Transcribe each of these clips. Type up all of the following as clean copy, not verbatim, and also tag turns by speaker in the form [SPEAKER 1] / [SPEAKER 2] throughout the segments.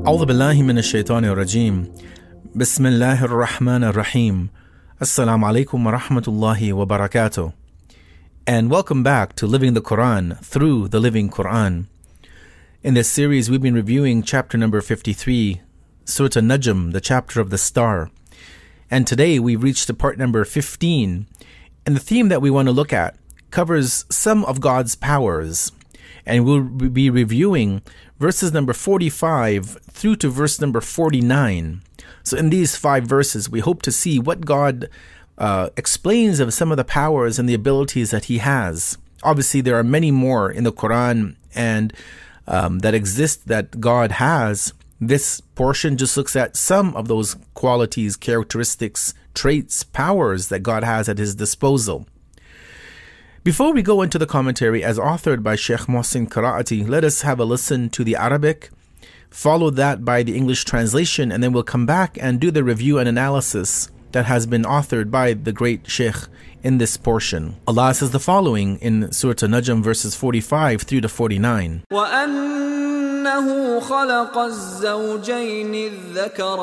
[SPEAKER 1] أعوذ بالله من الشيطان الرجيم بسم الله الرحمن الرحيم Assalamu alaikum wa rahmatullahi wa barakatuh. And welcome back to Living the Quran through the Living Quran. In this series, we've been reviewing chapter number 53, Surah An-Najm, the chapter of the star. And today we've reached to part number 15. And the theme that we want to look at covers some of God's powers. And we'll be reviewing verses number 45 through to verse number 49. So in these 5 verses, we hope to see what God explains of some of the powers and the abilities that He has. Obviously, there are many more in the Quran and that exist that God has. This portion just looks at some of those qualities, characteristics, traits, powers that God has at His disposal. Before we go into the commentary as authored by Sheikh Mohsin Qiraati, let us have a listen to the Arabic, follow that by the English translation, and then we'll come back and do the review and analysis that has been authored by the great Sheikh in this portion. Allah says the following in Surah An-Najm verses 45 through to 49.
[SPEAKER 2] وَأَنَّهُ خَلَقَ الزَّوْجَيْنِ الذَّكَرَ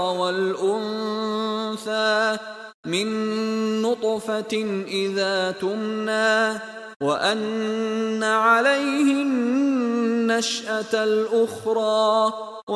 [SPEAKER 2] وَالْأُنثَى مِن نُطْفَةٍ إِذَا تُمْنَى وَأَنَّ عَلَيْهِ النَّشْأَةَ الْأُخْرَى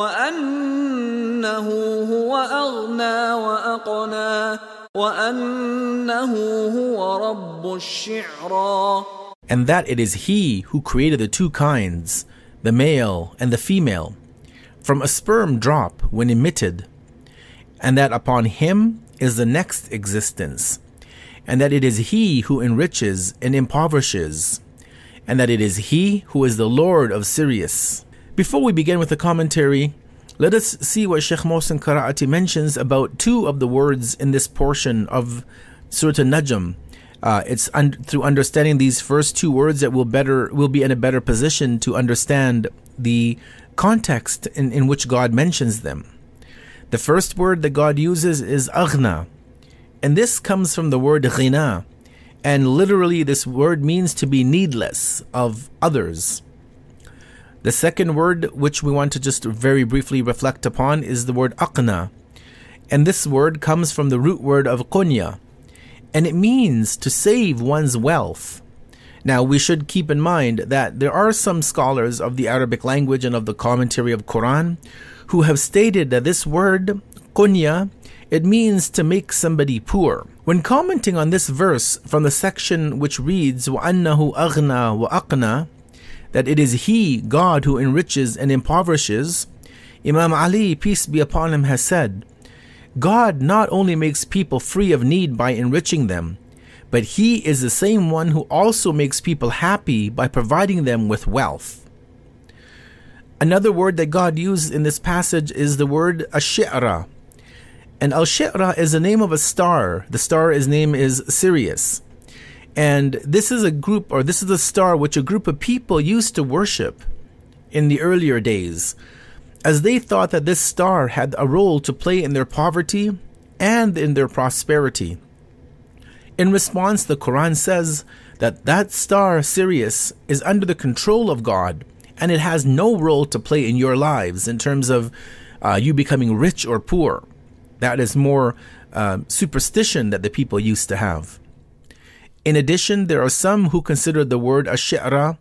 [SPEAKER 2] وَأَنَّهُ هُوَ أَغْنَى وَأَقْنَى وَأَنَّهُ هُوَ رَبُّ الشِّعْرَى.
[SPEAKER 1] And that it is He who created the two kinds, the male and the female, from a sperm drop when emitted, and that upon Him is the next existence, and that it is He who enriches and impoverishes, and that it is He who is the Lord of Sirius. Before we begin with the commentary, let us see what Sheikh Mohsin Qiraati mentions about 2 of the words in this portion of Surah An-Najm. It's through understanding these first 2 words that we'll be in a better position to understand the context in which God mentions them. The first word that God uses is aghna, and this comes from the word ghina, and literally this word means to be needless of others. The second word, which we want to just very briefly reflect upon, is the word aqna, and this word comes from the root word of qunya, and it means to save one's wealth. Now, we should keep in mind that there are some scholars of the Arabic language and of the commentary of Quran who have stated that this word, qunya, it means to make somebody poor. When commenting on this verse from the section which reads, وَأَنَّهُ أَغْنَى وَأَقْنَى, that it is He, God, who enriches and impoverishes, Imam Ali, peace be upon him, has said, God not only makes people free of need by enriching them, but He is the same one who also makes people happy by providing them with wealth. Another word that God used in this passage is the word ash-shi'ra. And al-shi'ra is the name of a star. The star's name is Sirius. And this is a star which a group of people used to worship in the earlier days, as they thought that this star had a role to play in their poverty and in their prosperity. In response, the Quran says that star, Sirius, is under the control of God, and it has no role to play in your lives in terms of you becoming rich or poor. That is more superstition that the people used to have. In addition, there are some who consider the word ash-shi'ra,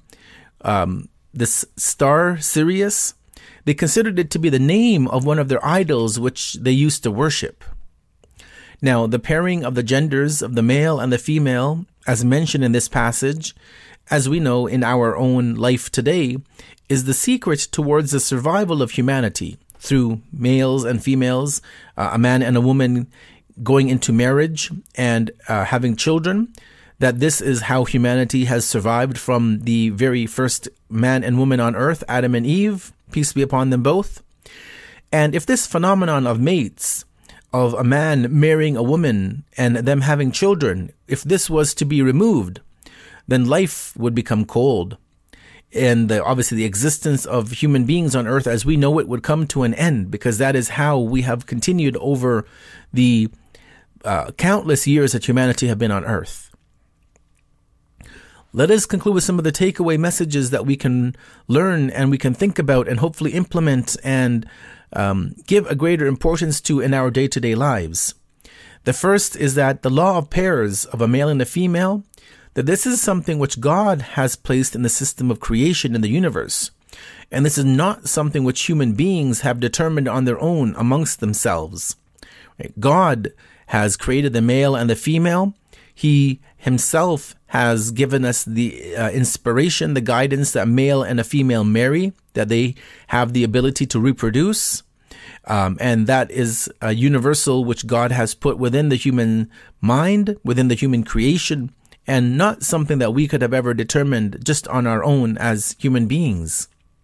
[SPEAKER 1] this star, Sirius, they considered it to be the name of one of their idols which they used to worship. Now, the pairing of the genders of the male and the female, as mentioned in this passage, as we know in our own life today, is the secret towards the survival of humanity through males and females, a man and a woman going into marriage and having children, that this is how humanity has survived from the very first man and woman on earth, Adam and Eve, peace be upon them both. And if this phenomenon of mates, of a man marrying a woman and them having children, if this was to be removed, then life would become cold. And obviously the existence of human beings on earth as we know it would come to an end, because that is how we have continued over the countless years that humanity have been on earth. let us conclude with some of the takeaway messages that we can learn and we can think about and hopefully implement and give a greater importance to in our day-to-day lives. The first is that the law of pairs of a male and a female, that this is something which God has placed in the system of creation in the universe. And this is not something which human beings have determined on their own amongst themselves. God has created the male and the female. He himself has given us the inspiration, the guidance that male and a female marry, that they have the ability to reproduce. And that is a universal which God has put within the human mind, within the human creation, and not something that we could have ever determined just on our own as human beings.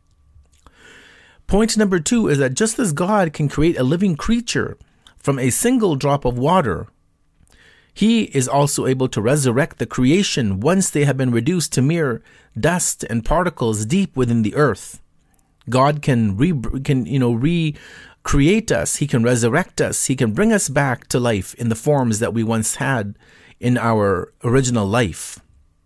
[SPEAKER 1] Point number 2 is that just as God can create a living creature from a single drop of water, He is also able to resurrect the creation once they have been reduced to mere dust and particles deep within the earth. God can recreate us. He can resurrect us. He can bring us back to life in the forms that we once had in our original life.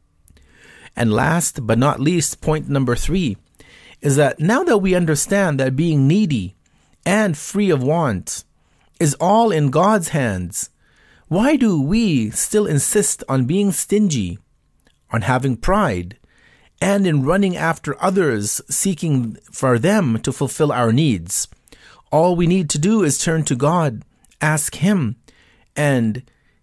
[SPEAKER 1] And last but not least, point number 3 is that now that we understand that being needy and free of want is all in God's hands, why do we still insist on being stingy, on having pride, and in running after others, seeking for them to fulfill our needs? All we need to do is turn to God, ask Him, and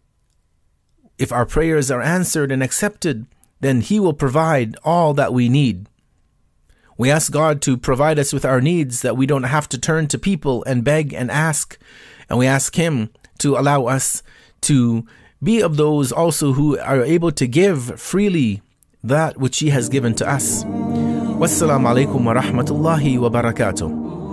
[SPEAKER 1] if our prayers are answered and accepted, then He will provide all that we need. We ask God to provide us with our needs, that we don't have to turn to people and beg and ask. And we ask Him to allow us to be of those also who are able to give freely that which He has given to us. Wassalamu alaikum wa rahmatullahi wa barakatuh.